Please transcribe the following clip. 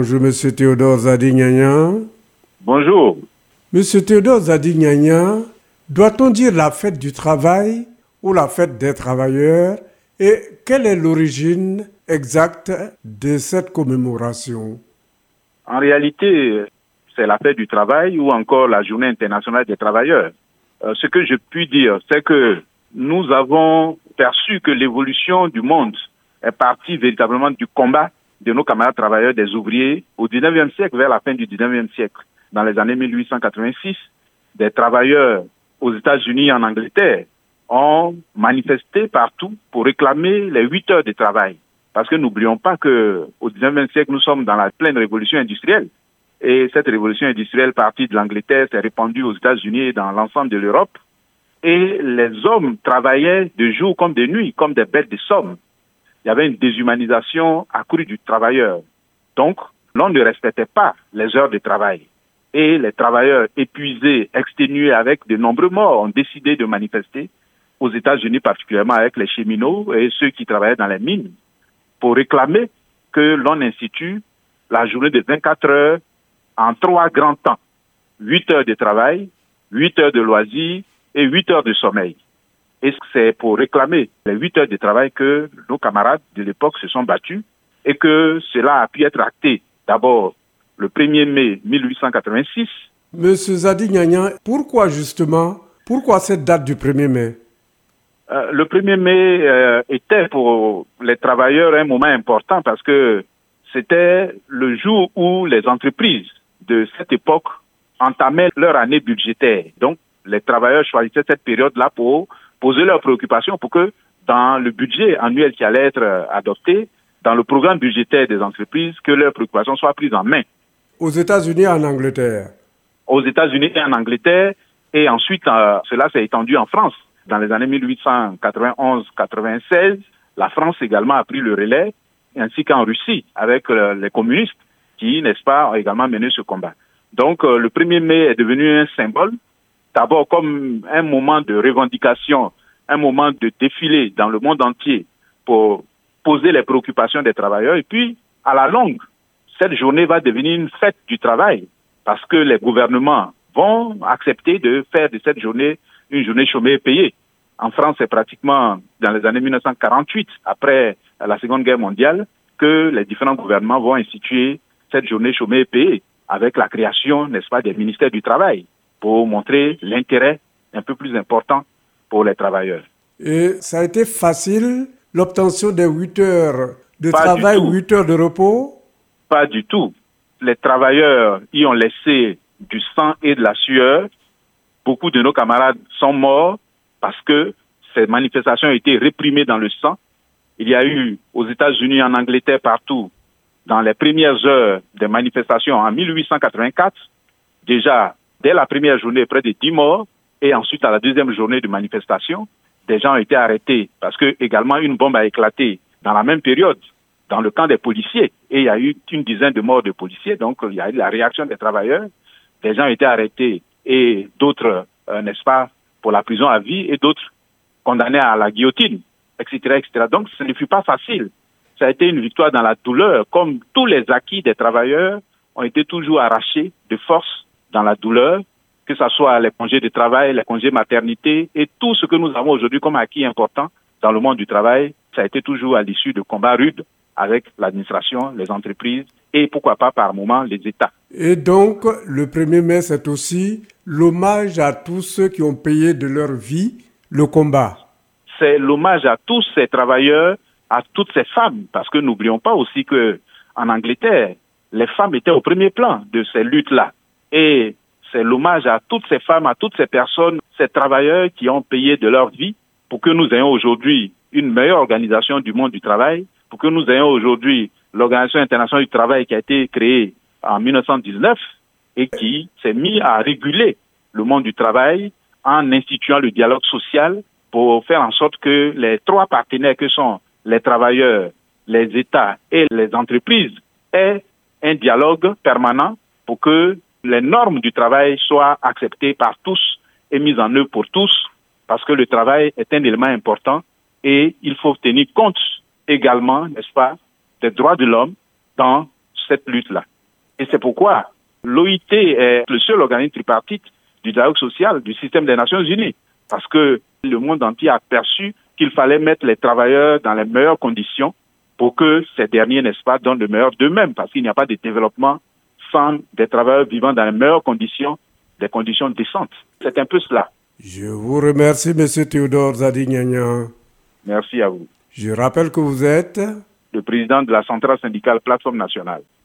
Bonjour, Monsieur Théodore Zadi-Gnagnan. Bonjour. Monsieur Théodore Zadi-Gnagnan, doit-on dire la fête du travail ou la fête des travailleurs? Et quelle est l'origine exacte de cette commémoration? En réalité, c'est la fête du travail ou encore la journée internationale des travailleurs. Ce que je puis dire, c'est que nous avons perçu que l'évolution du monde est partie véritablement du combat de nos camarades travailleurs, des ouvriers, au 19e siècle, vers la fin du 19e siècle. Dans les années 1886, des travailleurs aux États-Unis et en Angleterre ont manifesté partout pour réclamer les 8 heures de travail. Parce que n'oublions pas qu'au 19e siècle, nous sommes dans la pleine révolution industrielle. Et cette révolution industrielle partie de l'Angleterre s'est répandue aux États-Unis et dans l'ensemble de l'Europe. Et les hommes travaillaient de jour comme de nuit, comme des bêtes de somme. Il y avait une déshumanisation accrue du travailleur. Donc, l'on ne respectait pas les heures de travail. Et les travailleurs épuisés, exténués avec de nombreux morts ont décidé de manifester, aux États-Unis particulièrement avec les cheminots et ceux qui travaillaient dans les mines, pour réclamer que l'on institue la journée de 24 heures en 3 grands temps. 8 heures de travail, 8 heures de loisirs et 8 heures de sommeil. Et c'est pour réclamer les 8 heures de travail que nos camarades de l'époque se sont battus et que cela a pu être acté d'abord le 1er mai 1886. Monsieur Zadi-Gnagnan, pourquoi cette date du 1er mai? Le 1er mai était pour les travailleurs un moment important parce que c'était le jour où les entreprises de cette époque entamaient leur année budgétaire. Donc, les travailleurs choisissaient cette période-là pour poser leurs préoccupations pour que dans le budget annuel qui allait être adopté, dans le programme budgétaire des entreprises, que leurs préoccupations soient prises en main. Aux États-Unis et en Angleterre? Aux États-Unis et en Angleterre, et ensuite cela s'est étendu en France. Dans les années 1891-96, la France également a pris le relais, ainsi qu'en Russie, avec les communistes qui, n'est-ce pas, ont également mené ce combat. Donc, le 1er mai est devenu un symbole, d'abord comme un moment de revendication, un moment de défilé dans le monde entier pour poser les préoccupations des travailleurs. Et puis, à la longue, cette journée va devenir une fête du travail parce que les gouvernements vont accepter de faire de cette journée une journée chômée et payée. En France, c'est pratiquement dans les années 1948, après la Seconde Guerre mondiale, que les différents gouvernements vont instituer cette journée chômée et payée avec la création, n'est-ce pas, des ministères du travail pour montrer l'intérêt un peu plus important pour les travailleurs. Et ça a été facile, l'obtention des 8 heures de travail, 8 heures de repos? Pas du tout. Les travailleurs y ont laissé du sang et de la sueur. Beaucoup de nos camarades sont morts parce que ces manifestations ont été réprimées dans le sang. Il y a eu aux États-Unis, en Angleterre, partout, dans les premières heures des manifestations en 1884, déjà dès la première journée, près de 10 morts, et ensuite à la deuxième journée de manifestation, des gens ont été arrêtés parce que également une bombe a éclaté dans la même période dans le camp des policiers et il y a eu une dizaine de morts de policiers, donc il y a eu la réaction des travailleurs, des gens ont été arrêtés et d'autres, n'est-ce pas, pour la prison à vie et d'autres condamnés à la guillotine, etc., etc. Donc ce ne fut pas facile. Ça a été une victoire dans la douleur, comme tous les acquis des travailleurs ont été toujours arrachés de force dans la douleur, que ce soit les congés de travail, les congés maternité et tout ce que nous avons aujourd'hui comme acquis important dans le monde du travail, ça a été toujours à l'issue de combats rudes avec l'administration, les entreprises et pourquoi pas par moment les États. Et donc, le 1er mai, c'est aussi l'hommage à tous ceux qui ont payé de leur vie le combat. C'est l'hommage à tous ces travailleurs, à toutes ces femmes, parce que n'oublions pas aussi que en Angleterre, les femmes étaient au premier plan de ces luttes-là. Et c'est l'hommage à toutes ces femmes, à toutes ces personnes, ces travailleurs qui ont payé de leur vie pour que nous ayons aujourd'hui une meilleure organisation du monde du travail, pour que nous ayons aujourd'hui l'Organisation internationale du travail qui a été créée en 1919 et qui s'est mis à réguler le monde du travail en instituant le dialogue social pour faire en sorte que les 3 partenaires que sont les travailleurs, les États et les entreprises aient un dialogue permanent pour que les normes du travail soient acceptées par tous et mises en œuvre pour tous, parce que le travail est un élément important et il faut tenir compte également, n'est-ce pas, des droits de l'homme dans cette lutte-là. Et c'est pourquoi l'OIT est le seul organisme tripartite du dialogue social du système des Nations Unies. Parce que le monde entier a perçu qu'il fallait mettre les travailleurs dans les meilleures conditions pour que ces derniers, n'est-ce pas, donnent le meilleur d'eux-mêmes. Parce qu'il n'y a pas de développement sans des travailleurs vivant dans les meilleures conditions, des conditions décentes. C'est un peu cela. Je vous remercie, M. Théodore Zadi-Nyanya. Merci à vous. Je rappelle que vous êtes le président de la centrale syndicale Plateforme Nationale.